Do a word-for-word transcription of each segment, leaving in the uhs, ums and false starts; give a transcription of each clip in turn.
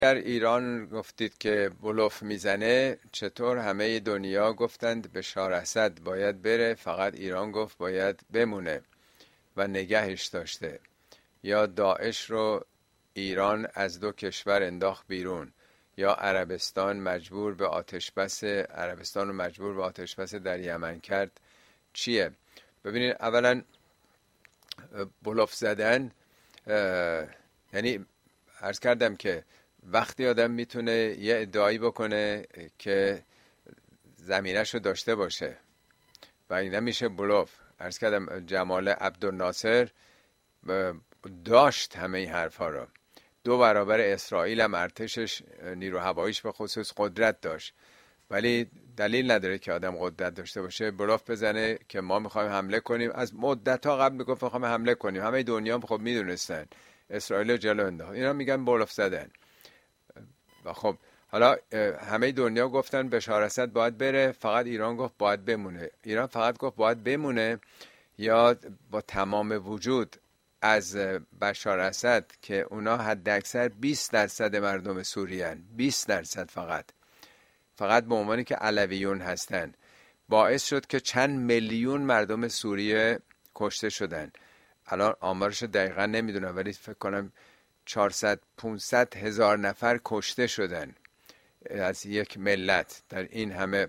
در ایران گفتید که بلوف میزنه، چطور همه دنیا گفتند بشار اسد باید بره، فقط ایران گفت باید بمونه و نگهش داشته؟ یا داعش رو ایران از دو کشور انداخت بیرون، یا عربستان مجبور به آتش بس عربستان رو مجبور به آتش بس در یمن کرد؟ چیه؟ ببینید، اولا بلوف زدن یعنی عرض کردم که وقتی آدم میتونه یه ادعایی بکنه که زمینش رو داشته باشه و این نمیشه بلوف. عرض کردم جمال عبدالناصر داشت همه این حرفا رو. دو برابر اسرائیل هم ارتشش، نیرو هواییش به خصوص قدرت داشت، ولی دلیل نداره که آدم قدرت داشته باشه بلوف بزنه که ما میخوایم حمله کنیم. از مدت ها قبل میگفت میخوایم حمله کنیم، همه دنیا هم خب میدونستن، اسرائیل جلو انداخت. اینا میگن بلوف زدن. و خب حالا همه دنیا گفتن بشار اسد باید بره، فقط ایران گفت باید بمونه. ایران فقط گفت باید بمونه یا با تمام وجود از بشار اسد که اونا حد اکثر بیست درصد مردم سوریه هن. بیست درصد فقط فقط به عنوانی که علویون هستن باعث شد که چند میلیون مردم سوریه کشته شدن. الان آمارش دقیقا نمیدونم ولی فکر کنم چهارصد پانصد هزار نفر کشته شدن از یک ملت در این همه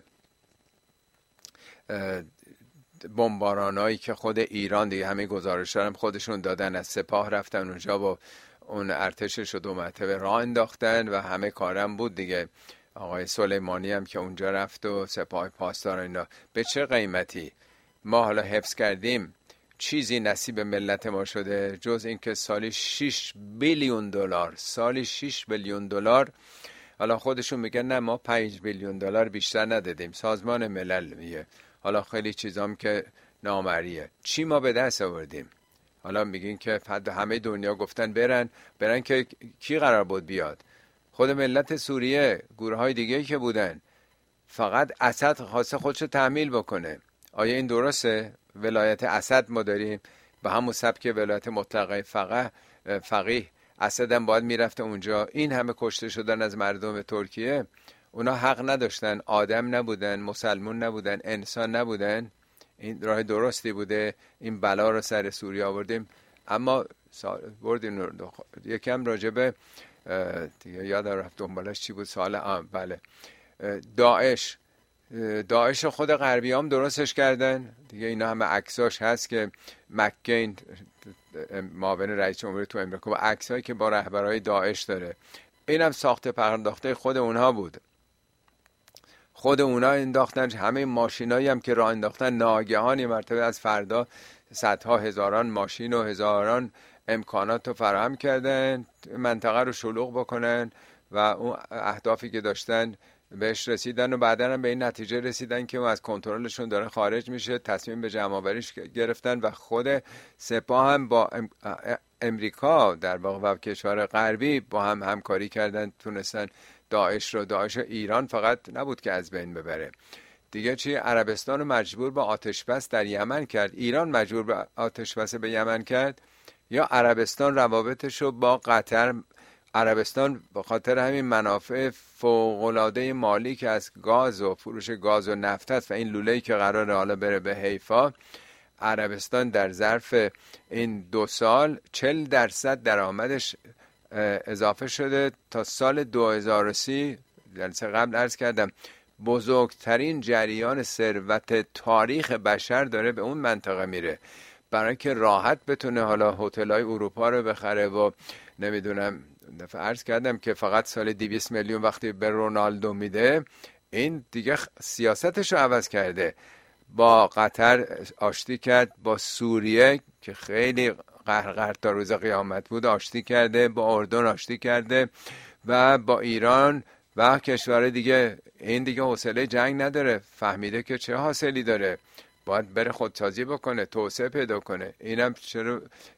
بمبارانایی که خود ایران دیگه همه گزارش‌ها هم خودشون دادن، از سپاه رفتن اونجا با اون ارتشش رو دو مرتبه راه انداختن و همه کارم بود دیگه. آقای سلیمانی هم که اونجا رفت و سپاه پاسدار اینا. به چه قیمتی ما حالا حفظ کردیم چیزی نصیب ملت ما شده جز اینکه سالی شش بیلیون دلار سالی شش بیلیون دلار، حالا خودشون میگن نه ما پنج بیلیون دلار بیشتر ندادیم، سازمان ملل میگه، حالا خیلی چیزام که نامریه. چی ما به دست آوردیم؟ حالا میگین که همه دنیا گفتن برن برن که کی قرار بود بیاد؟ خود ملت سوریه، گروه های دیگه که بودن، فقط اسد خواسته خودشو تحمیل بکنه. آیا این درسته؟ ولایت اسد ما داریم به همون سبک ولایت مطلقه فقیه فقیه اسد هم باید میرفته اونجا. این همه کشته شدن از مردم ترکیه، اونا حق نداشتن؟ آدم نبودن، مسلمون نبودن، انسان نبودن؟ این راه درستی بوده این بلا رو سر سوریه آوردیم؟ اما بردیم یکم راجبه دیگه یاد رفت دنبالش چی بود سوال. آم بله داعش داعش خود غربی هم درستش کردن دیگه. اینا همه عکساش هست که مکین معاون رئیس جمهوری تو امریکا و عکسایی که با رهبرای داعش داره، اینم ساخته پرداخته خود اونها بود. خود اونها انداختن. همه ماشینایی هم که راه انداختن ناگهانی مرتبه از فردا صدها هزاران ماشین و هزاران امکانات رو فراهم کردن منطقه رو شلوغ بکنن و اون اهدافی که داشتن بهش رسیدن و بعدا هم به این نتیجه رسیدن که اون از کنترلشون داره خارج میشه. تصمیم به جمع آوریش گرفتن و خود سپاه هم با امریکا در واقع و کشور غربی با هم همکاری کردن، تونستن داعش رو داعش ایران فقط نبود که از بین ببره دیگه. چی؟ عربستان رو مجبور به آتش بس در یمن کرد. ایران مجبور به آتش بس به یمن کرد یا عربستان روابطش رو با قطر؟ عربستان به خاطر همین منافع فوق‌العاده مالی که از گاز و فروش گاز و نفت است و این لوله‌ای که قراره حالا بره به حیفا، عربستان در ظرف این دو سال چهل درصد درآمدش اضافه شده تا سال دو هزار و سی. جلسه قبل عرض کردم بزرگترین جریان ثروت تاریخ بشر داره به اون منطقه میره، برای اینکه راحت بتونه حالا هتل‌های اروپا رو بخره و نمیدونم. دفعه عرض کردم که فقط سال دویست میلیون وقتی به رونالدو میده، این دیگه سیاستش رو عوض کرده. با قطر آشتی کرد، با سوریه که خیلی قهر قهر تا روز قیامت بود آشتی کرده، با اردن آشتی کرده و با ایران و کشور دیگه. این دیگه حوصله جنگ نداره، فهمیده که چه حاصلی داره، باید بره خودسازی بکنه، توسعه پیدا کنه. اینم چرا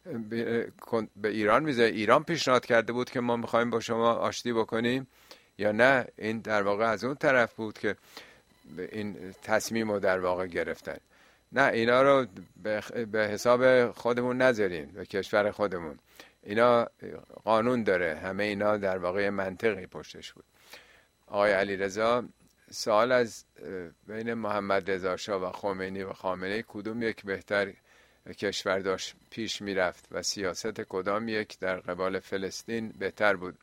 به ایران میزه؟ ایران پیشنهاد کرده بود که ما میخوایم با شما آشتی بکنیم یا نه؟ این در واقع از اون طرف بود که این تصمیم رو در واقع گرفتن. نه، اینا رو به حساب خودمون نذارین، به کشور خودمون. اینا قانون داره، همه اینا در واقع منطقی پشتش بود. آقای علیرضا سوال از بین محمد رضا شاه و خمینی و خامنه‌ای کدوم یک بهتر کشور داشت پیش میرفت و سیاست کدام یک در قبال فلسطین بهتر بود؟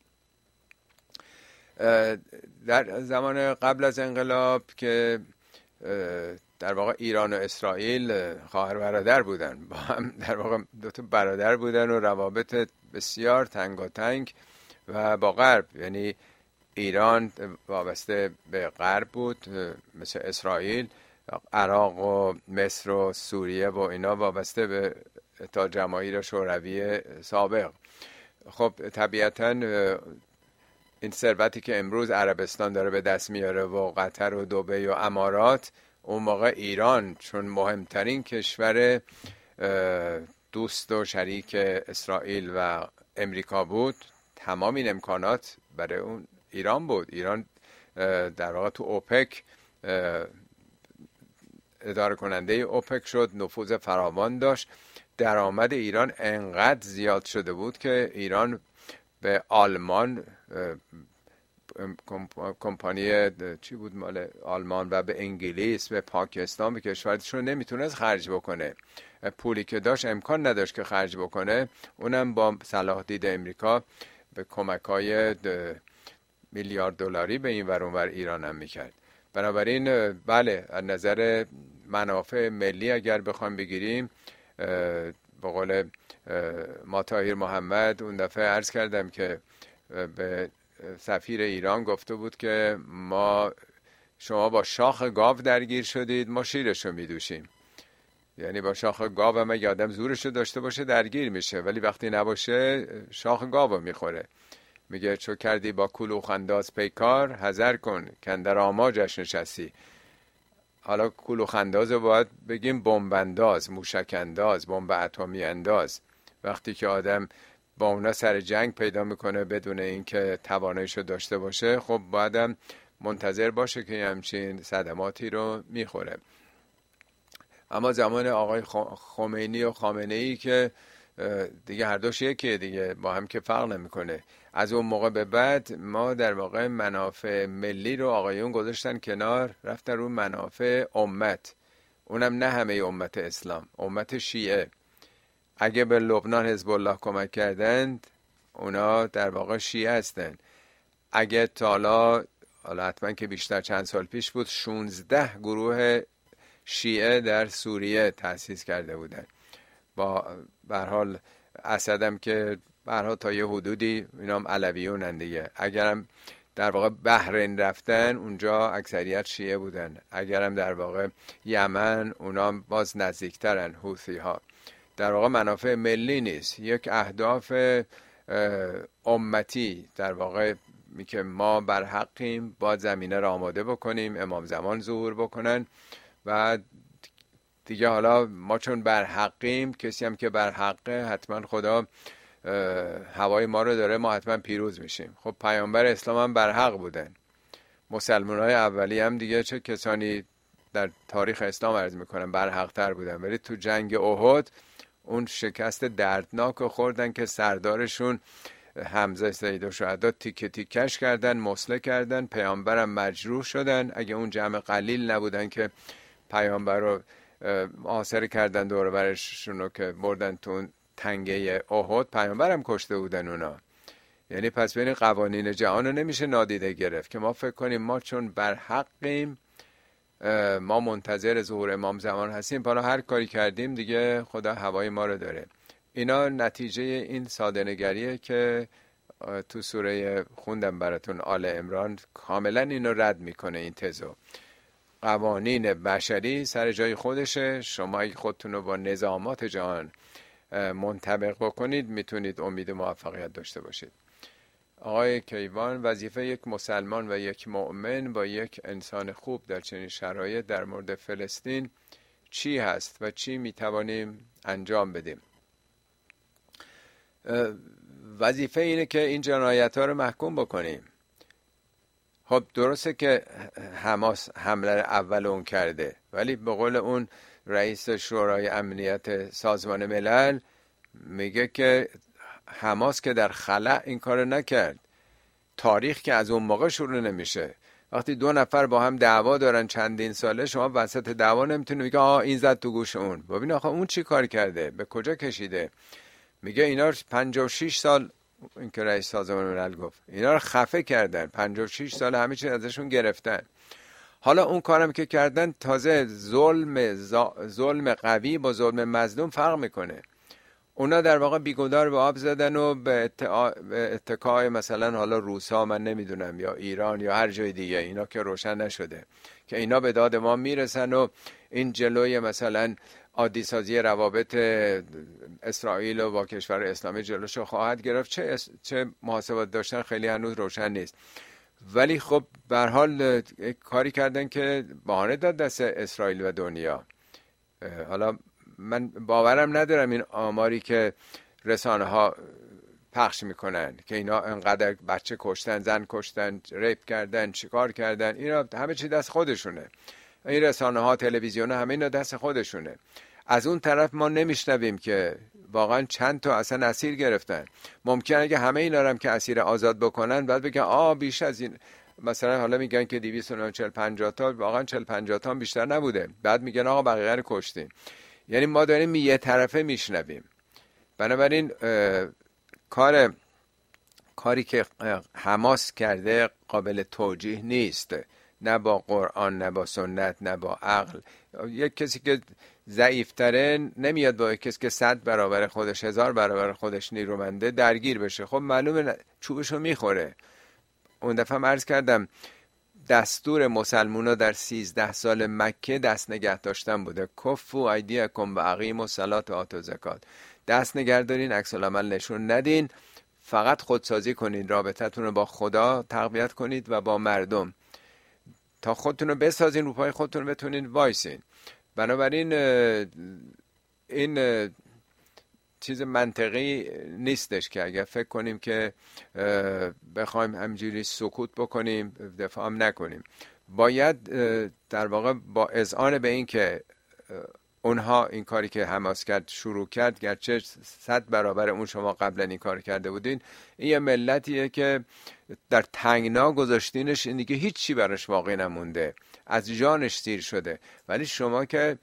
در زمان قبل از انقلاب که در واقع ایران و اسرائیل خواهر برادر بودن، با هم در واقع دو تا برادر بودن و روابط بسیار تنگاتنگ و با غرب، یعنی ایران وابسته به غرب بود مثل اسرائیل، عراق و مصر و سوریه و اینا وابسته به اتحاد جماهیر شوروی سابق. خب طبیعتاً این ثروتی که امروز عربستان داره به دست میاره و قطر و دبی و امارات، اون موقع ایران چون مهمترین کشور دوست و شریک اسرائیل و امریکا بود، تمام این امکانات برای اون ایران بود. ایران در واقع تو اوپک اداره کننده اوپک شد، نفوذ فراوان داشت. درآمد ایران انقدر زیاد شده بود که ایران به آلمان، کمپانی چی بود مال آلمان، و به انگلیس، به پاکستان، به کشورشون نمیتونست خرج بکنه. پولی که داشت امکان نداشت که خرج بکنه، اونم با صلاح دید امریکا به کمک‌های میلیارد دلاری به این ور اون ور ایران هم میکرد. بنابراین بله، از نظر منافع ملی اگر بخوایم بگیریم، به قول ما طاهر محمد اون دفعه عرض کردم که به سفیر ایران گفته بود که ما شما با شاخ گاو درگیر شدید، ما شیرشو میدوشیم. یعنی با شاخ گاو هم اگه آدم زورشو داشته باشه درگیر میشه، ولی وقتی نباشه شاخ گاو میخوره. میگه چو کردی با کلوخ انداز پیکار، حذر کن کندر آماجش نشستی. حالا کلوخ انداز رو باید بگیم بمب انداز، موشک انداز، بمب اتمی انداز. وقتی که آدم با اونا سر جنگ پیدا میکنه بدون اینکه تواناییشو داشته باشه، خب بایدم منتظر باشه که همچین صدماتی رو میخوره. اما زمان آقای خمینی و خامنه‌ای که دیگه هر دوش یکیه دیگه، با هم که فرق نمیکنه. از اون موقع به بعد ما در واقع منافع ملی رو آقایون گذاشتن کنار، رفتن رو منافع امت، اونم نه همه امت اسلام، امت شیعه. اگه به لبنان حزب الله کمک کردند، اونا در واقع شیعه هستن. اگه تا حالا حالا حتما که بیشتر چند سال پیش بود، شانزده گروه شیعه در سوریه تأسیس کرده بودن. با به هر حال اسدم که به هر حال تا یه حدودی اینا هم علویونن دیگه. اگرم در واقع بحرین رفتن، اونجا اکثریت شیعه بودن. اگرم در واقع یمن، اونا باز نزدیکترن، حوثی ها. در واقع منافع ملی نیست، یک اهداف امتی در واقع می که ما بر حقیم، با زمینه را آماده بکنیم، امام زمان ظهور بکنن و دیگه حالا ما چون بر حقیم، کسی هم که بر حقه حتما خدا هوای ما رو داره، ما حتما پیروز میشیم. خب پیامبر اسلام هم بر حق بودن، مسلمان های اولی هم دیگه چه کسانی در تاریخ اسلام عرض میکنن بر حق تر بودن، ولی تو جنگ احد اون شکست دردناک خوردن که سردارشون حمزه سید الشهدا تیکه تیکش کردن، مسله کردن، پیامبرم مجروح شدن. اگه اون جمع قلیل نبودن که پیامبر رو محاصره کردن دور و برشون رو که بردن تو تنگه احد، پیامبرم کشته بودن اونا. یعنی پس بین قوانین جهان رو نمیشه نادیده گرفت که ما فکر کنیم ما چون بر حقیم، ما منتظر ظهور امام زمان هستیم، حالا هر کاری کردیم دیگه خدا هوای ما رو داره. اینا نتیجه این ساده‌نگریه که تو سوره خوندم براتون آل عمران کاملا اینو رد میکنه. این تزو قوانین بشری سر جای خودشه، شما خودتون رو با نظامات جهان منطبق بکنید، میتونید امید موفقیت داشته باشید. آقای کیوان، وظیفه یک مسلمان و یک مؤمن با یک انسان خوب در چنین شرایط در مورد فلسطین چی هست و چی میتوانیم انجام بدیم؟ وظیفه اینه که این جنایت ها رو محکوم بکنیم. خب درسته که حماس حمله اول اون کرده، ولی به قول اون رئیس شورای امنیت سازمان ملل میگه که حماس که در خلأ این کار نکرد. تاریخ که از اون موقع شروع نمیشه. وقتی دو نفر با هم دعوا دارن چندین ساله، شما وسط دعوا نمیتونی بگی آه این زد تو گوش اون. ببین آخه اون چی کار کرده، به کجا کشیده. میگه اینا پنجاه و شش سال، این که رئیس سازمان ملل گفت، اینا رو خفه کردن، پنجاه و شش سال همه چیز ازشون گرفتن. حالا اون کارم که کردن، تازه ظلم ظلم قوی با ظلم مظلوم فرق میکنه. اونا در واقع بیگناه به آب زدن و به اتکای مثلا حالا روسا، من نمیدونم، یا ایران یا هر جای دیگه، اینا که روشن نشده که اینا به داد ما میرسن و این جلوی مثلا عادی سازی روابط اسرائیل و با کشور اسلامی جلوشو خواهد گرفت. چه چه محاسبات داشتن خیلی هنوز روشن نیست، ولی خب به هر حال کاری کردن که بهانه داد دست اسرائیل و دنیا. حالا من باورم ندارم این آماری که رسانه ها پخش میکنن که اینا انقدر بچه کشتن، زن کشتن، ریپ کردن، چیکار کردن، اینا همه چی دست خودشونه. این رسانه ها، تلویزیون ها، همه اینا دست خودشونه. از اون طرف ما نمیشنویم که واقعا چند تا اصلا اسیر گرفتن. ممکنه که همه اینا هم که اسیر آزاد بکنن بعد بگن آ بیش از این، مثلا حالا میگن که دویست و چهل پنجاه تا، واقعا چهل پنجاه تا هم بیشتر نبوده، بعد میگن آقا بقیه رو کشتیم. یعنی ما داریم یه طرفه میشنویم. بنابراین کار کاری که حماس کرده قابل توجیه نیست، نه با قرآن، نه با سنت، نه با عقل. یک کسی که ضعیفتره نمیاد با یک کسی که صد برابر خودش، هزار برابر خودش نیرومنده درگیر بشه. خب معلومه چوبشو میخوره. اون دفعه هم عرض کردم دستور مسلمونا در سیزده سال مکه دست نگه داشتن بوده. کفو ایدیکم و اقیموا الصلاة و آتوا الزکات. دست نگه دارین، عکس العمل نشون ندین، فقط خودسازی کنین، رابطتون رو با خدا تقویت کنید و با مردم، تا خودتون رو بسازین، رو پای خودتون بتونین وایسین. بنابراین این چیز منطقی نیستش که اگر فکر کنیم که بخوایم همجوری سکوت بکنیم، دفاع هم نکنیم. باید در واقع با اذعان به این که اونها این کاری که حماس کرد شروع کرد، گرچه صد برابر اون شما قبلا این کار کرده بودین، این یه ملتیه که در تنگنا گذاشتینش، این دیگه هیچی براش باقی نمونده، از جانش سیر شده. ولی شما که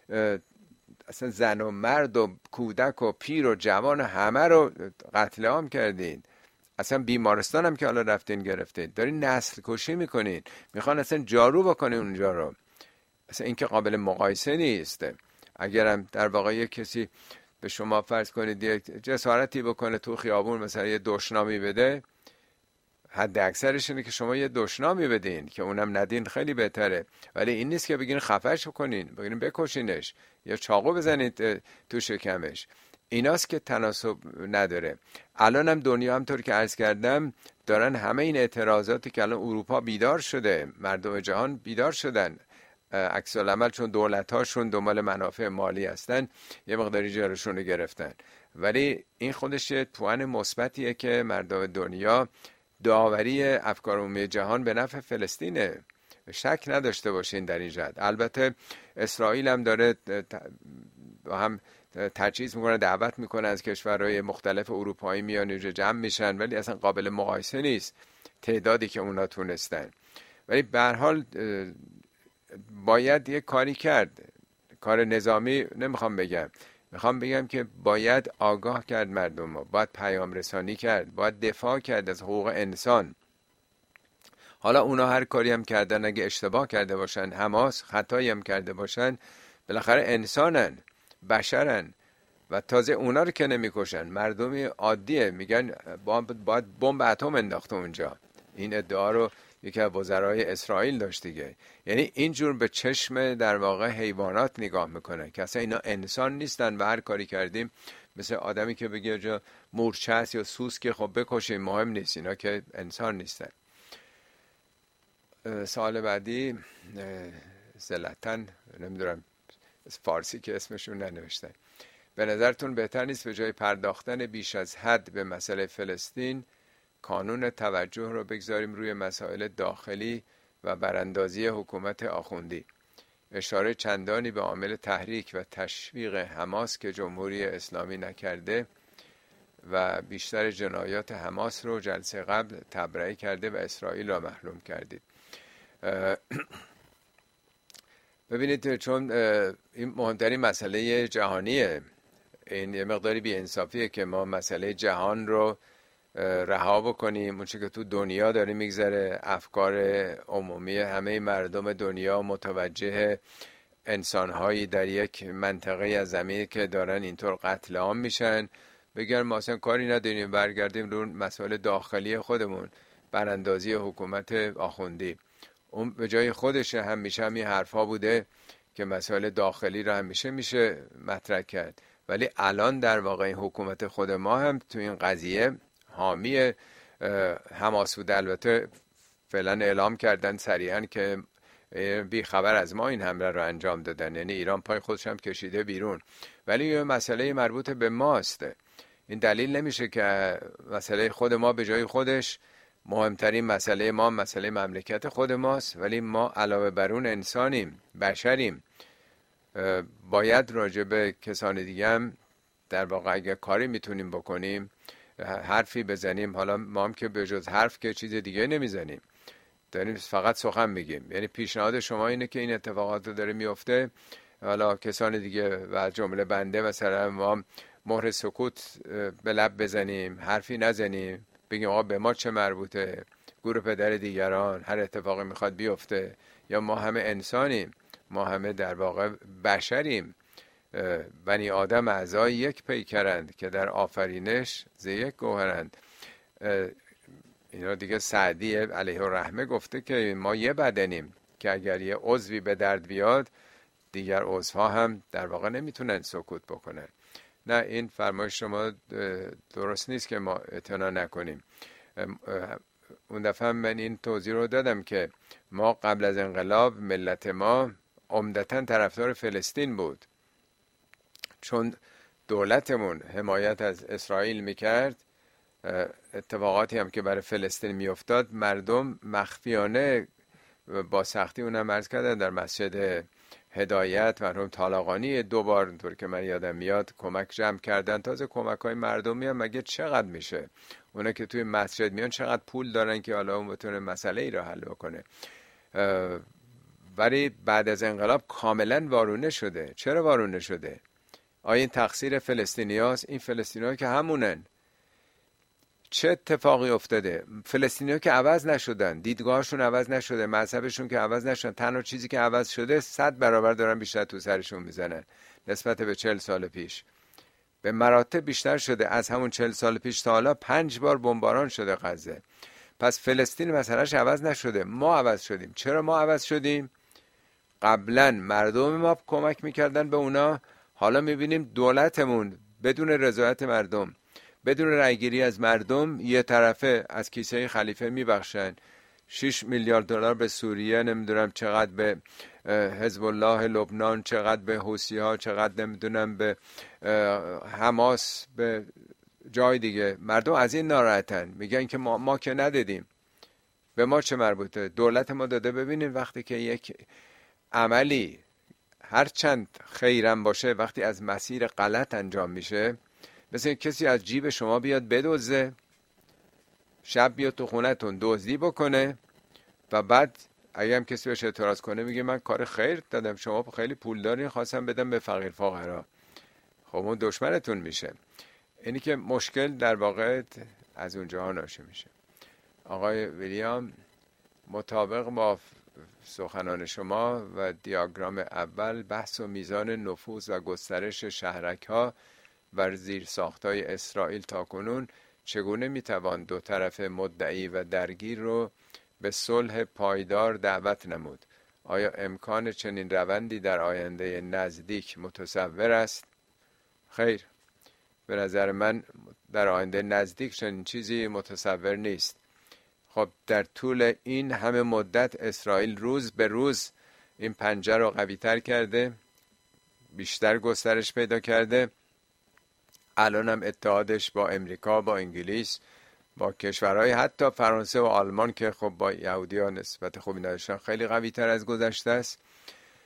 اصلا زن و مرد و کودک و پیر و جوان همه رو قتل عام کردین، اصلا بیمارستان هم که حالا رفتین گرفتین، دارین نسل کشی میکنین، میخوان اصلا جارو بکنین اونجا رو. اصلا این که قابل مقایسه نیست. اگرم در واقع یک کسی به شما فرض کنید یک جسارتی بکنه تو خیابون، مثلا یه دشنامی بده، حد اکثرش اینه که شما یه دشنامی بدین، که اونم ندین خیلی بهتره. ولی این نیست که بگین خفش کنین، بگین بکشینش یا چاقو بزنید تو شکمش. ایناست که تناسب نداره. الان هم دنیا همطور که عرض کردم دارن همه این اعتراضاتی که الان اروپا بیدار شده، مردم جهان بیدار شدن، عکس العمل چون دولت هاشون دنبال منافع مالی هستن یه مقداری جارشون رو گرفتن. ولی این خودش توان مثبتیه که مردم دنیا داوری افکار عمومی جهان به نفع فلسطینه، شک نداشته باشین در این جهت. البته اسرائیل هم داره هم تجهیز میکنه، دعوت میکنه از کشورهای مختلف اروپایی میان اینجا جمع میشن، ولی اصلا قابل مقایسه نیست تعدادی که اونا تونستن. ولی به هر حال باید یک کاری کرد، کار نظامی نمیخوام بگم، میخوام بگم که باید آگاه کرد مردم رو، باید پیام رسانی کرد، باید دفاع کرد از حقوق انسان. حالا اونا هر کاری هم کردن، اگه اشتباه کرده باشن، حماس خطایی هم کرده باشن، بالاخره انسانن، بشرن، و تازه اونا رو که نمیکشن، مردمی عادیه، میگن باید بمب اتم انداخته اونجا. این ادعا رو یکی از وزرای اسرائیل داشت دیگه. یعنی اینجور به چشم در واقع حیوانات نگاه میکنه که اصلا اینا انسان نیستن و هر کاری کردیم مثل آدمی که بگه جا مورچه است یا سوس که خب بکشیم، مهم نیست، اینا که انسان نیستن. سال بعدی زلطن، نمیدونم فارسی که اسمشون ننوشتن، به نظرتون بهتر نیست به جای پرداختن بیش از حد به مسئله فلسطین کانون توجه رو بگذاریم روی مسائل داخلی و براندازی حکومت آخوندی؟ اشاره چندانی به عامل تحریک و تشویق حماس که جمهوری اسلامی نکرده و بیشتر جنایات حماس رو جلسه قبل تبرئه کرده و اسرائیل را محروم کردید. ببینید چون این مهمترین مسئله جهانیه، این یه مقداری بی‌انصافیه که ما مسئله جهان رو رها بکنیم. اون چیزی که تو دنیا داره میگذره، افکار عمومی همه مردم دنیا متوجه انسانهایی در یک منطقه از زمین که دارن اینطور قتل عام میشن، بگن ما اصلا کاری نداریم، برگردیم رو مسائل داخلی خودمون، براندازی حکومت آخوندی. اون به جای خودش همیشه همین حرفا بوده که مسائل داخلی رو همیشه میشه مطرح کرد، ولی الان در واقع این حکومت خود ما هم تو این قضیه حامی حماس بوده. البته فعلا اعلام کردن صریحا که بی خبر از ما این حمله رو انجام دادن، یعنی ایران پای خودش هم کشیده بیرون، ولی یه مسئله مربوط به ماست. این دلیل نمیشه که مسئله خود ما به جای خودش، مهمترین مسئله ما مسئله مملکت خود ماست، ولی ما علاوه بر اون انسانیم، بشریم، باید راجع به کسان دیگه هم در واقع اگه کاری میتونیم بکنیم، حرفی بزنیم. حالا ما هم که به جز حرف که چیز دیگه نمیزنیم، داریم فقط سخن میگیم. یعنی پیشنهاد شما اینه که این اتفاقات داره میفته، حالا کسان دیگه و جمله بنده مثلا ما مهر سکوت به لب بزنیم، حرفی نزنیم، بگیم آقا به ما چه مربوطه، گور پدر دیگران، هر اتفاقی میخواد بیفته، یا ما همه انسانیم، ما همه در واقع بشریم، بنی آدم اعضای یک پیکرند که در آفرینش ز یک گوهرند. اینا دیگه سعدی علیه الرحمه گفته که ما یه بدنیم که اگر یه عضوی به درد بیاد دیگر عضوها هم در واقع نمیتونن سکوت بکنن. نه، این فرمایش شما درست نیست که ما اعتنا نکنیم. اون دفعه من این توضیح رو دادم که ما قبل از انقلاب ملت ما عمدتاً طرفدار فلسطین بود، چون دولتمون حمایت از اسرائیل میکرد. اتفاقاتی هم که برای فلسطین میافتاد مردم مخفیانه با سختی اونم عرض کردن در مسجد هدایت مرحوم طالقانی دو بار طور که من یادم میاد کمک جمع کردن. تازه کمک های مردمی هم مگه چقدر میشه؟ اونا که توی مسجد میان چقدر پول دارن که حالا اون بتونه مسئله ای را حل بکنه؟ ولی بعد از انقلاب کاملا وارونه شده. چرا وارونه شده؟ آیا این تقصیر فلسطینی هاست؟ این فلسطینی ها که همونن. چه اتفاقی افتاده؟ فلسطینی ها که عوض نشدن، دیدگاهشون عوض نشده، مذهبشون که عوض نشدن، تنها چیزی که عوض شده صد برابر دارن بیشتر تو سرشون میزنن نسبت به چهل سال پیش. به مراتب بیشتر شده. از همون چهل سال پیش تا حالا پنج بار بمباران شده غزه. پس فلسطین مسئلهش عوض نشده، ما عوض شدیم. چرا ما عوض شدیم؟ قبلا مردم ما کمک میکردن به اونا، حالا میبینیم دولتمون بدون رضایت مردم، بدون رأیگیری از مردم، یه طرفه از کیسه خلیفه میبخشن. شش میلیارد دلار به سوریه، نمیدونم چقدر به حزب الله لبنان، چقدر به حوثی ها، چقدر نمیدونم به حماس، به جای دیگه. مردم از این ناراحتن، میگن که ما, ما که ندادیم، به ما چه مربوطه؟ دولت ما داده. ببینید وقتی که یک عملی هر چند خیرم باشه وقتی از مسیر غلط انجام میشه، مثل کسی از جیب شما بیاد بدزده، شب بیاد تو خونتون دزدی بکنه و بعد اگه هم کسی بهش اعتراض کنه میگه من کار خیر دادم، شما خیلی پول دارین، خواستم بدم به فقیر فقرا. خب اون دشمنتون میشه. اینی که مشکل در واقع از اونجا ناشی میشه. آقای ویلیام، مطابق با سخنان شما و دیاگرام اول، بحث و میزان نفوذ و گسترش شهرک‌ها و زیرساخت‌های اسرائیل تاکنون چگونه میتوان دو طرف مدعی و درگیر رو به صلح پایدار دعوت نمود؟ آیا امکان چنین روندی در آینده نزدیک متصور است؟ خیر، به نظر من در آینده نزدیک چنین چیزی متصور نیست. خب در طول این همه مدت اسرائیل روز به روز این پنجه رو قوی تر کرده، بیشتر گسترش پیدا کرده. الان هم اتحادش با امریکا، با انگلیس، با کشورهای حتی فرانسه و آلمان که خب با یهودی ها نسبت خوبی نداشتن خیلی قوی تر از گذشته است.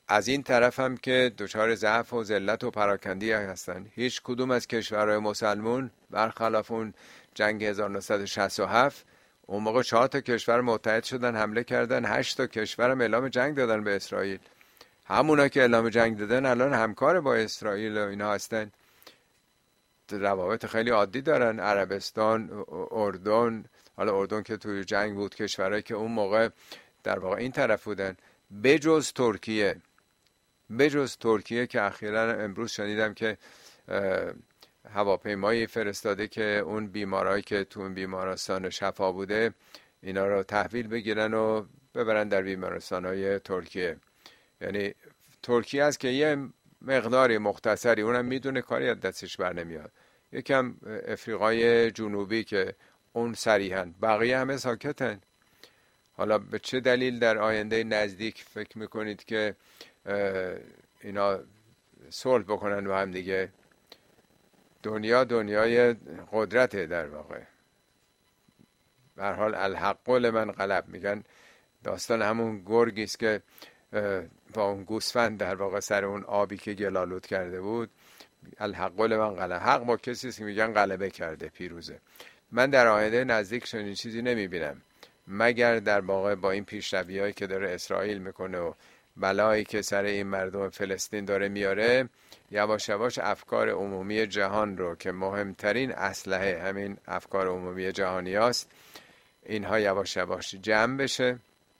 از این طرف هم که دچار ضعف و ذلت و پراکندگی هستن. هیچ کدوم از کشورهای مسلمون برخلاف اون جنگ هزار و نهصد و شصت و هفت، اون موقع چهار تا کشور متحد شدن حمله کردن، هشت تا کشور هم اعلام جنگ دادن به اسرائیل. همونا که اعلام جنگ دادن الان همکار با اسرائیل و اینا هستن، روابط خیلی عادی دارن. عربستان، اردن، حالا اردن که توی جنگ بود، کشورهایی که اون موقع در واقع این طرف بودن، بجز ترکیه بجز ترکیه که اخیراً امروز شنیدم که هواپیمایی فرستاده که اون بیمارایی که تو اون بیمارستان شفا بوده اینا رو تحویل بگیرن و ببرن در بیمارستان‌های ترکیه. یعنی ترکیه است که یه مقداری مختصری اونم میدونه کاری از دستش بر نمیاد. یکم افریقای جنوبی که اون صریحاً، بقیه همه ساکتن. حالا به چه دلیل در آینده نزدیک فکر میکنید که اینا صلح بکنن با هم دیگه؟ دنیا دنیای قدرته در واقع. به هر حال الحق لمن غلب، میگن داستان همون گرگی است که با اون گوسفند در واقع سر اون آبی که گلالود کرده بود، الحق لمن غلب، حق با کسی است که میگن غلبه کرده، پیروزه. من در آینده نزدیک چنین چیزی نمیبینم، مگر در واقع با این پیشروی‌هایی که داره اسرائیل میکنه و بلایی که سر این مردم فلسطین داره میاره، یواش یواش افکار عمومی جهان رو که مهمترین اسلحه همین افکار عمومی جهانی هست، اینها یواش یواش جمع بشه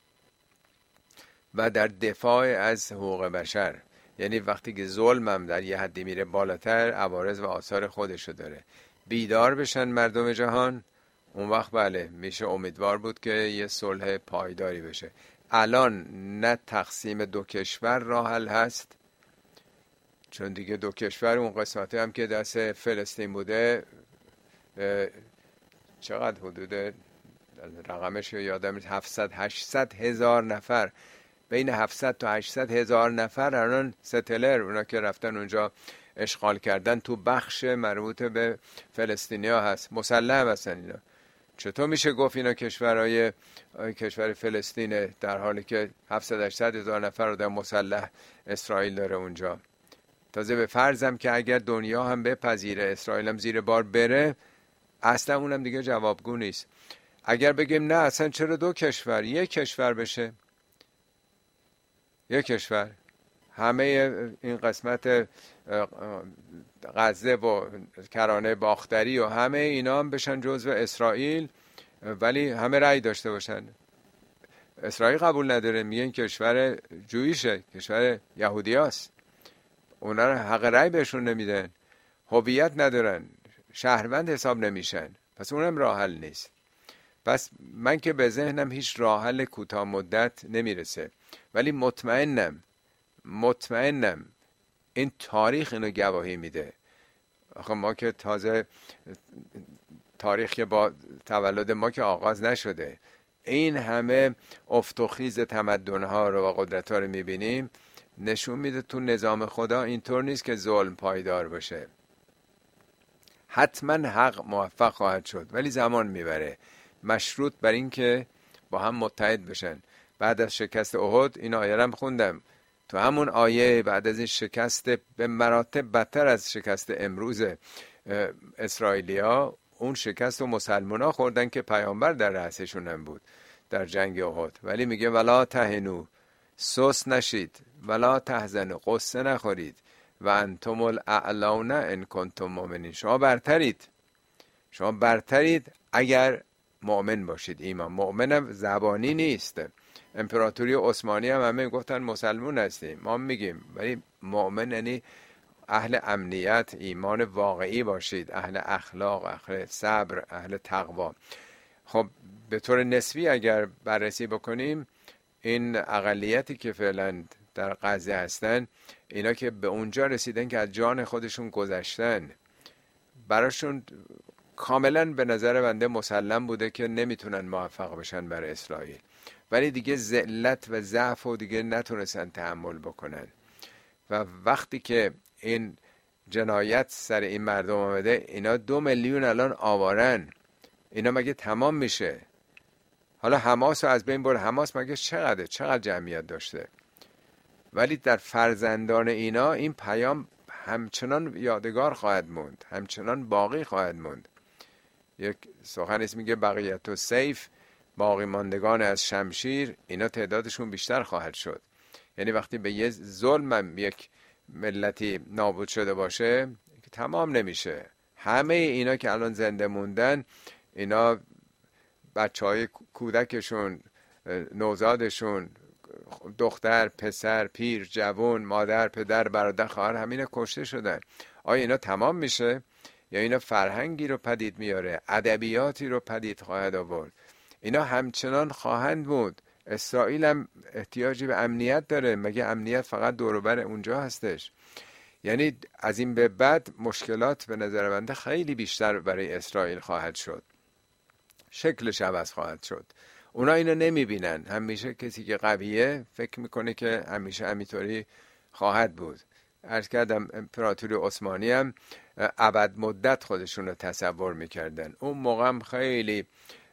و در دفاع از حقوق بشر، یعنی وقتی که ظلم هم در یه حدی میره بالاتر، عوارض و آثار خودشو داره، بیدار بشن مردم جهان، اون وقت بله میشه امیدوار بود که یه صلح پایداری بشه. الان نه تقسیم دو کشور راه حل هست، چون دیگه دو کشور اون قسمتی هم که دست فلسطین بوده چقدر حدود رقمش یادم نیست، هفتصد هشتصد هزار نفر، بین هفتصد تا هشتصد هزار نفر الان ستلر، اونا که رفتن اونجا اشغال کردن، تو بخش مربوط به فلسطینیا هست، مسلح هستن اینا. چطور میشه گفت اینا کشورهای کشور فلسطینه در حالی که هفتصد هشتصد هزار نفر رو در مسلح اسرائیل داره اونجا؟ تازه به فرضم که اگر دنیا هم بپذیره، اسرائیل هم زیر بار بره، اصلا اونم دیگه جوابگو نیست. اگر بگیم نه اصلا چرا دو کشور، یک کشور بشه، یک کشور، همه این قسمت غزه و کرانه باختری و همه اینا هم بشن جزو اسرائیل، ولی همه رأی داشته باشن. اسرائیل قبول نداره، میگه این کشور جویشه، کشور یهودیاست، اونا رو حق رأی بهشون نمیدن، هویت ندارن، شهروند حساب نمیشن، پس اونم راه حل نیست. پس من که به ذهنم هیچ راه حل کوتاه مدت نمیرسه، ولی مطمئنم مطمئنم این تاریخ اینو گواهی میده. آخه ما که تازه تاریخ که با تولد ما که آغاز نشده، این همه افت و خیز تمدن‌ها رو و قدرت‌ها رو میبینیم، نشون میده تو نظام خدا اینطور نیست که ظلم پایدار باشه. حتما حق موفق خواهد شد، ولی زمان میبره، مشروط بر این که با هم متحد بشن. بعد از شکست احد، این آیه رو خوندم، تو همون آیه بعد از این شکست به مراتب بدتر از شکست امروز اسرائیلیا، اون شکست و مسلمان ها خوردن که پیامبر در رأسشون هم بود در جنگ احد. ولی میگه ولا تهنو، سست نشید، ولا تحزنوا، قصه نخورید، و انتم الاعلون ان کنتم مؤمنین، شما برترید، شما برترید اگر مؤمن باشید. ایمان مؤمنم زبانی نیست. امپراتوری عثمانی هم همه گفتن مسلمون هستیم، ما میگیم، ولی مؤمن یعنی اهل امنیت، ایمان واقعی باشید، اهل اخلاق، اهل صبر، اهل تقوا. خب به طور نسبی اگر بررسی بکنیم، این اقلیتی که فعلا در غزه هستن، اینا که به اونجا رسیدن که از جان خودشون گذشتن، براشون کاملا به نظر بنده مسلم بوده که نمیتونن موفق بشن بر اسرائیل، ولی دیگه ذلت و ضعف و دیگه نتونستن تحمل بکنن. و وقتی که این جنایت سر این مردم آمده، اینا دو میلیون الان آوارن، اینا مگه تمام میشه؟ حالا حماس رو از بین بر، حماس مگه چقدر چقدر جمعیت داشته؟ ولی در فرزندان اینا این پیام همچنان یادگار خواهد موند، همچنان باقی خواهد موند. یک سخن اسم میگه بقیت و سیف، باقی ماندگان از شمشیر، اینا تعدادشون بیشتر خواهد شد. یعنی وقتی به یه ظلم یک ملتی نابود شده باشه که تمام نمیشه، همه اینا که الان زنده موندن، اینا بچه های کودکشون، نوزادشون، دختر، پسر، پیر، جوان، مادر، پدر، برادر، خواهر، همین کشته شدن. آیا اینا تمام میشه؟ یا اینا فرهنگی رو پدید میاره، ادبیاتی رو پدید خواهد آورد؟ اینا همچنان خواهند بود. اسرائیل هم احتیاجی به امنیت داره، مگه امنیت فقط دور و بر اونجا هستش؟ یعنی از این به بعد مشکلات به نظر بنده خیلی بیشتر برای اسرائیل خواهد شد، شکلش عوض خواهد شد. اونا اینو نمیبینن. همیشه کسی که قویه فکر میکنه که همیشه همینطوری خواهد بود. عرض کردم امپراتوری عثمانی هم ابد مدت خودشون رو تصور میکردن. اون موقع هم خیلی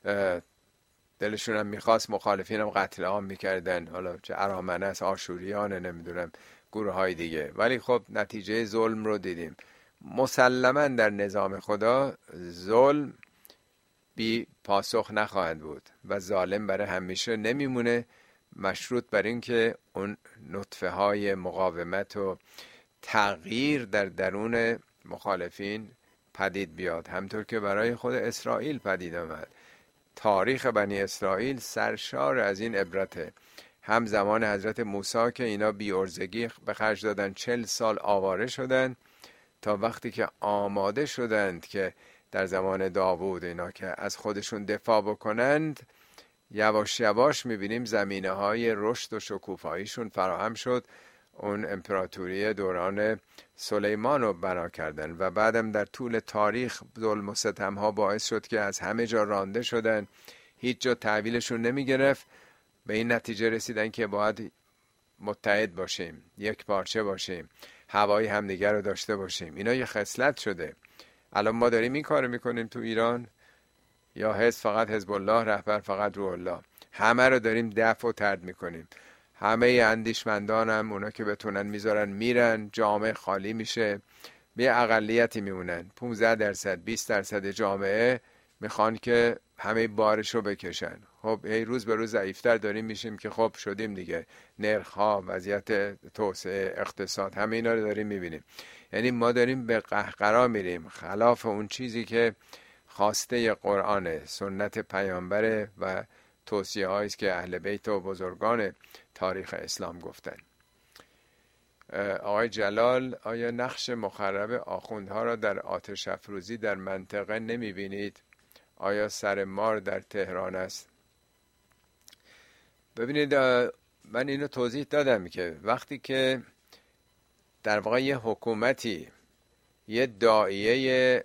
دلشون هم میخواست، مخالفین هم قتل عام میکردن، حالا چه ارامنه، آشوریان، نمیدونم گروه های دیگه. ولی خب نتیجه ظلم رو دیدیم. مسلما در نظام خدا ظلم بی پاسخ نخواهد بود و ظالم برای همیشه نمیمونه، مشروط بر این که اون نطفه های مقاومت و تغییر در درون مخالفین پدید بیاد، همطور که برای خود اسرائیل پدید آمد. تاریخ بنی اسرائیل سرشار از این عبرته. هم زمان حضرت موسی که اینا بی ارزگی به خرج دادن، چل سال آواره شدن، تا وقتی که آماده شدند که در زمان داوود اینا که از خودشون دفاع بکنند، یواش یواش میبینیم زمینه های رشد و شکوفاییشون فراهم شد. اون امپراتوری دوران سلیمان رو بنا کردن و بعدم در طول تاریخ ظلم و ستم ها باعث شد که از همه جا رانده شدن، هیچ جا تحویلشون نمی گرفت. به این نتیجه رسیدن که باید متحد باشیم، یک پارچه باشیم، هوای همدیگر رو داشته باشیم. اینا یه خصلت شده. الان ما داریم این کارو میکنیم تو ایران، یا حزب فقط حزب الله، رهبر فقط روح الله، همه رو داریم دفع و طرد میکنیم. همه اندیشمندان هم اونا که بتونن میذارن میرن، جامعه خالی میشه، به اقلیتی میمونن. پانزده درصد بیست درصد جامعه میخوان که همه بارش رو بکشن. خب ای روز به روز ضعیفتر داریم میشیم که خب شدیم دیگه. نرخ ها، وضعیت توسعه، اقتصاد، همه اینا رو داریم میبینیم. یعنی ما داریم به قهقرا میریم، خلاف اون چیزی که خواسته قرآن، سنت پیامبره و توصیه هایی است که اهل بیت و بزرگان تاریخ اسلام گفتن. آقای جلال، آیا نقش مخرب آخوندها را در آتش افروزی در منطقه نمی بینید؟ آیا سر مار در تهران است؟ ببینید، من اینو توضیح دادم که وقتی که در واقع یه حکومتی یه داعیه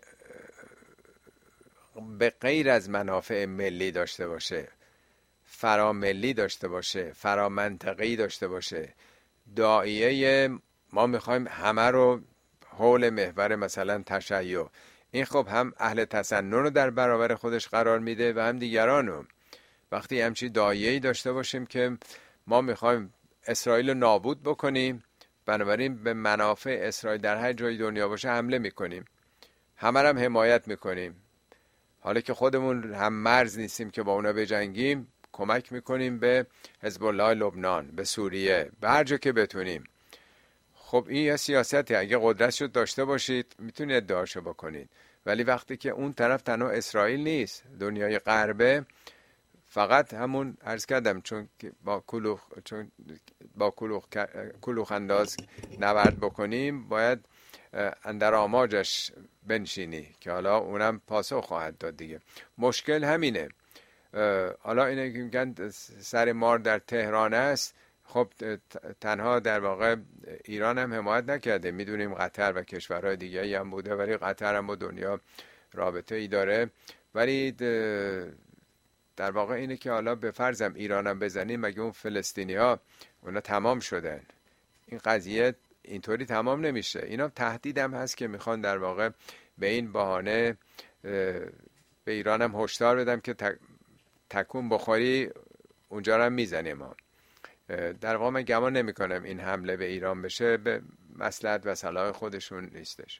به غیر از منافع ملی داشته باشه، فراملی داشته باشه، فرامنطقه‌ای داشته باشه، داعیه ما میخوایم همه رو حول محور مثلا تشیع، این خب هم اهل تسنن رو در برابر خودش قرار میده و هم دیگرانو. وقتی همچی داعیه‌ای داشته باشیم که ما میخوایم اسرائیل رو نابود بکنیم، بنابراین به منافع اسرائیل در هر جای دنیا باشه حمله میکنیم، همه هم حمایت میکنیم، حالا که خودمون هم مرز نیستیم که با اونا بجنگیم، کمک میکنیم به حزب الله لبنان، به سوریه، به هر جا که بتونیم. خب این یه سیاسته، اگه قدرتشو داشته باشید میتونید ادعاشو بکنید. ولی وقتی که اون طرف تنها اسرائیل نیست، دنیای غربه، فقط همون عرض کردم چون با کلوخ چون با کلوخ کلوخ انداز نبرد بکنیم، باید اندر آماجش بنشینی که حالا اونم پاسخ خواهد داد دیگه. مشکل همینه. حالا اینه که میگن سر مار در تهران است. خب تنها در واقع ایران هم حمایت نکرده، میدونیم قطر و کشورهای دیگه هم بوده، ولی قطر هم با دنیا رابطه ای داره. ولی در واقع اینه که حالا به فرضم ایران هم بزنیم، مگه اون فلسطینی ها اونا تمام شدن؟ این قضیه اینطوری تمام نمیشه. اینا تهدید هم هست که میخوان در واقع به این بهانه به ایران هم هشدار بدم که تکون بخوری اونجا رو هم میزنیم ما. در واقع من گمان نمی کنم این حمله به ایران بشه، به مصلحت و صلاح خودشون نیستش.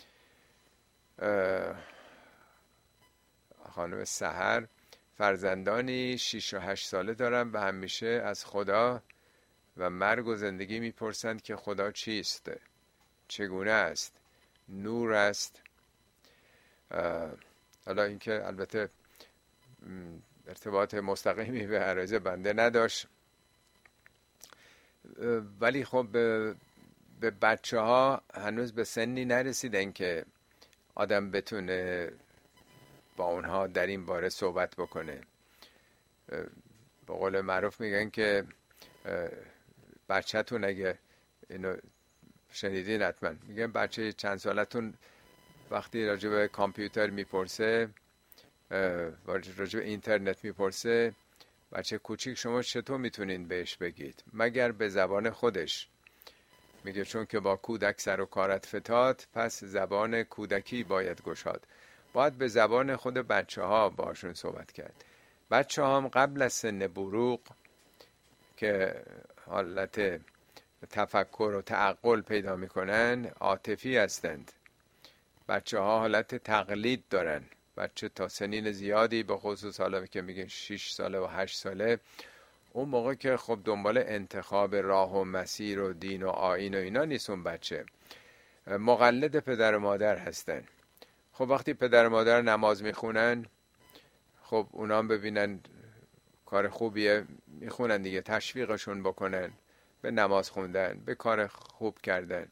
خانم سحر: فرزندانی شش و هشت ساله دارم و همیشه از خدا و مرگ و زندگی میپرسند که خدا چیست، چگونه است، نور است. حالا اینکه البته ارتباط مستقیمی به عرایض بنده نداشت، ولی خب به, به بچه ها هنوز به سنی نرسیدن که آدم بتونه با اونها در این باره صحبت بکنه. به قول معروف میگن که بچه‌تون، اگه اینو شنیدین حتما، میگن بچه چند سالتون وقتی راجع به کامپیوتر میپرسه، راجع به اینترنت میپرسه، بچه کوچیک شما چطور میتونین بهش بگید مگر به زبان خودش؟ میگه چون که با کودک سر و کارت فتاد، پس زبان کودکی باید گشاد. باید به زبان خود بچه ها باشون صحبت کرد. بچه ها هم قبل از سن بلوغ که حالت تفکر و تعقل پیدا میکنن عاطفی هستند. بچه ها حالت تقلید دارن. بچه تا سنین زیادی، به خصوص حالا که میگن شش ساله و هشت ساله، اون موقع که خب دنبال انتخاب راه و مسیر و دین و آیین و اینا نیست، اون بچه مقلد پدر و مادر هستن. خب وقتی پدر و مادر نماز میخونن، خب اونا هم ببینن کار خوبیه میخونن دیگه، تشویقشون بکنن به نماز خوندن، به کار خوب کردن.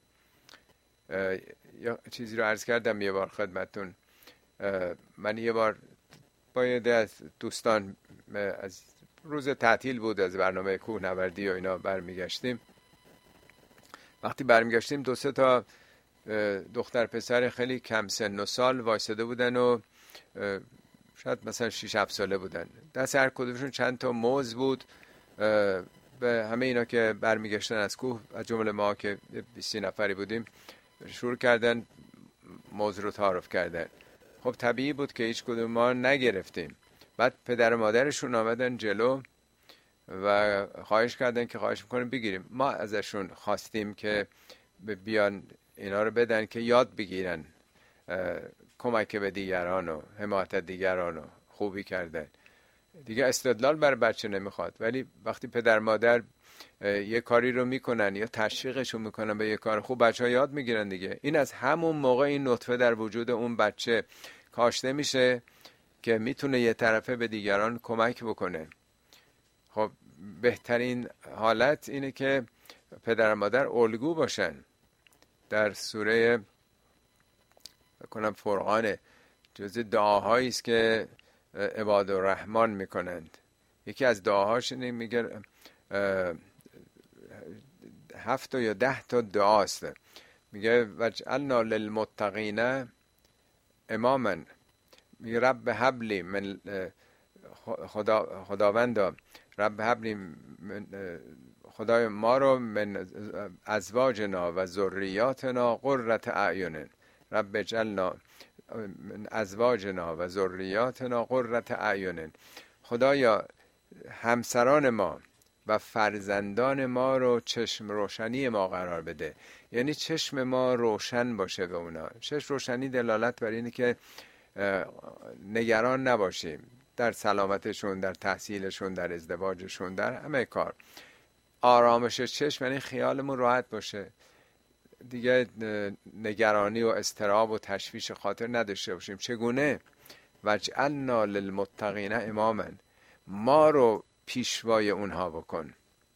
یا چیزی رو عرض کردم یه بار خدمتون، من یه بار با یه ده از دوستان از روز تعطیل بود، از برنامه کوهنوردی و اینا برمیگشتیم. وقتی برمیگشتیم دو سه تا دختر پسر خیلی کم سن و سال وایساده بودن و شاید مثلا شش هفت ساله بودن. دست هر کدومشون چند تا موز بود. به همه اینا که برمیگشتن از کوه، از جمله ما که بیست نفری بودیم، شروع کردن موز رو تعارف کردن. خب طبیعی بود که هیچ کدوم ما نگرفتیم. بعد پدر و مادرشون آمدن جلو و خواهش کردن که خواهش میکنیم بگیریم. ما ازشون خواستیم که بیان اینا رو بدن که یاد بگیرن کمک به دیگران و حمایت دیگران و خوبی کردن. دیگه استدلال بر بچه نمیخواد، ولی وقتی پدر مادر یه کاری رو میکنن یا تشویقشون میکنن به یه کار خوب، بچه ها یاد میگیرن دیگه. این از همون موقع این نطفه در وجود اون بچه کاشته میشه که میتونه یه طرفه به دیگران کمک بکنه. خب بهترین حالت اینه که پدر مادر الگو باشن. در سوره بکنم فرقان جزء دعاهایی است که عباد الرحمن میکنند. یکی از دعاهاش اینه، میگه هفت یا ده تا دعاست، میگه وجعلنا للمتقین اماما، میگه رب هب من خدا خداوندا رب هب من خدای ما رو من ازواجنا و ذریاتنا قرة اعین، رب اجعلنا من ازواجنا و ذریاتنا قرة اعین. خدایا همسران ما و فرزندان ما رو چشم روشنی ما قرار بده. یعنی چشم ما روشن باشه به اونا. چشم روشنی دلالت بر اینه که نگران نباشیم در سلامتشون، در تحصیلشون، در ازدواجشون، در همه کار. آرامش چشم یعنی خیالمون راحت باشه، دیگه نگرانی و اضطراب و تشویش خاطر نداشته باشیم. چگونه؟ وجعلنا للمتقین اماما، ما رو پیشوای اونها بکن.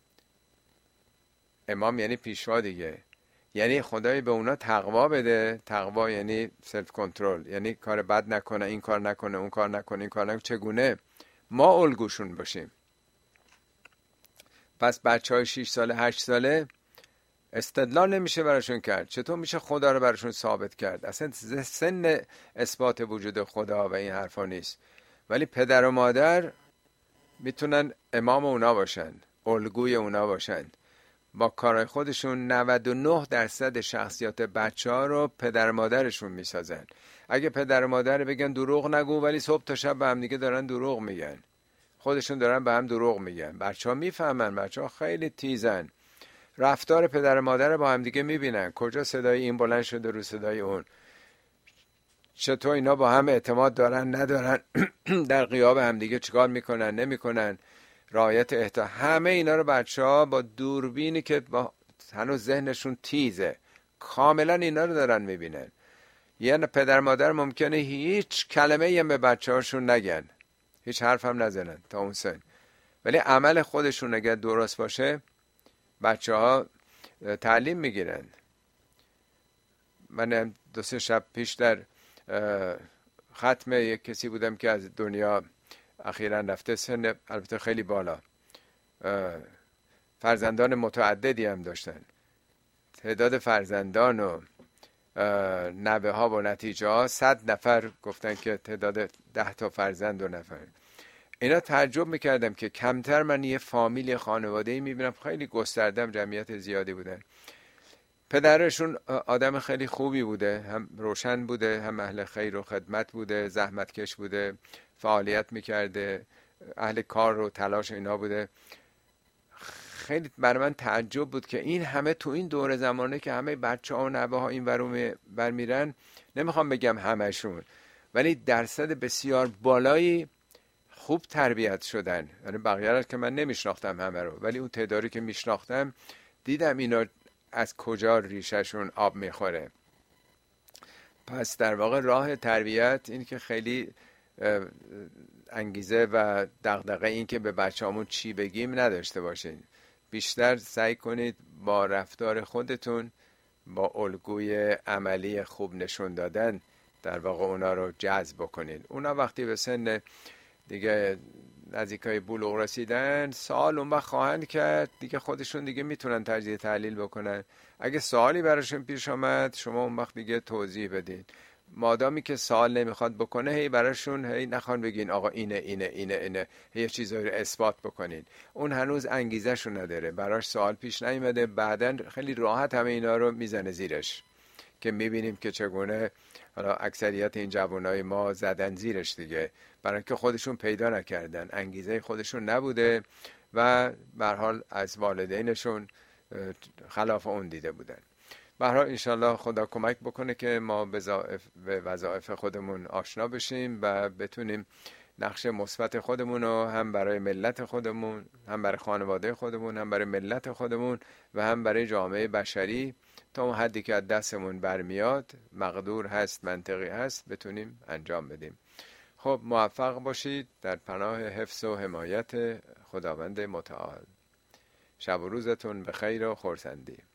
امام یعنی پیشوا دیگه، یعنی خدای به اونا تقوا بده. تقوا یعنی سلف کنترل، یعنی کار بد نکنه، این کار نکنه، اون کار نکنه، این کار نکنه. چگونه؟ ما الگوشون باشیم. پس بچه های شش ساله هشت ساله استدلال نمیشه براشون کرد. چطور میشه خدا رو براشون ثابت کرد؟ اصلا سن اثبات وجود خدا و این حرفا نیست. ولی پدر و مادر میتونن امام اونا باشن، الگوی اونا باشن. با کارهای خودشون نود و نه درصد شخصیت بچه ها رو پدر و مادرشون میسازن. اگه پدر و مادر بگن دروغ نگو، ولی صبح تا شب به هم دیگه دارن دروغ میگن، خودشون دارن به هم دروغ میگن. بچه ها میفهمن، بچه ها خیلی تیزن، رفتار پدر مادر رو با هم دیگه میبینن، کجا صدای این بلند شده رو صدای اون، چطور اینا با هم اعتماد دارن ندارن، در غیاب هم دیگه چیکار میکنن نمیکنن، رعایت احترام، همه اینا رو بچه ها با دوربینی که با هنوز ذهنشون تیزه کاملا اینا رو دارن میبینن. یعنی پدر مادر ممکنه هیچ کلمه هم به بچه هاشون نگن، هیچ حرف هم نزنن تا اون سن، ولی عمل خودشون اگر درست باشه بچه ها تعلیم میگیرن. من دو سه شب پیش در ختم یک کسی بودم که از دنیا اخیراً رفته، سن البته خیلی بالا، فرزندان متعددی هم داشتن، تعداد فرزندان و نوه ها و نتیجه ها صد نفر، گفتن که تعداد ده تا فرزند و نفر. اینا تعجب میکردم که کمتر من یه فامیل خانواده‌ای میبینم، خیلی گستردم، جمعیت زیادی بودن. پدرشون آدم خیلی خوبی بوده، هم روشن بوده، هم اهل خیر و خدمت بوده، زحمتکش بوده، فعالیت میکرده، اهل کار و تلاش اینا بوده. خیلی برای من تعجب بود که این همه تو این دور زمانه که همه بچه ها و نوه ها این ور برمیرن، نمیخوام بگم همشون، ولی درصد بسیار بالایی خوب تربیت شدن. یعنی بقیه را که من نمیشناختم همه رو، ولی اون تعدادی که میشناختم دیدم اینا از کجا ریشهشون آب میخوره. پس در واقع راه تربیت این که خیلی انگیزه و دغدغه این که به بچه‌هامون چی بگیم نداشته باشین، بیشتر سعی کنید با رفتار خودتون، با الگوی عملی خوب نشون دادن در واقع اونا رو جذب کنید. اونا وقتی به سن دیگه نزدیکای بلوغ رسیدن، سوال اون وقت خواهند کرد دیگه، خودشون دیگه میتونن تجزیه تحلیل بکنن. اگه سوالی براشون پیش آمد شما اون وقت دیگه توضیح بدین. مادامی که سوال نمیخواد بکنه هی براشون هی نخوان بگین آقا اینه اینه اینه اینه هی چیزایی رو اثبات بکنین. اون هنوز انگیزه شو نداره، براش سوال پیش نیومده، بعدن خیلی راحت همه اینا رو میزنه زیرش، که میبینیم که چگونه حالا اکثریت این جوانای ما زدن زیرش دیگه، برای اینکه خودشون پیدا نکردن، انگیزه خودشون نبوده و به هر حال از والدینشون خلاف اون دیده بودن. به هر حال انشالله خدا کمک بکنه که ما به وظایف خودمون آشنا بشیم و بتونیم نقش مثبت خودمون رو هم برای ملت خودمون، هم برای خانواده خودمون، هم برای ملت خودمون و هم برای جامعه بشری تا اون حدی که از دستمون برمیاد، مقدور هست، منطقی هست، بتونیم انجام بدیم. خب موفق باشید در پناه حفظ و حمایت خداوند متعال. شب و روزتون به خیر و خرسندی.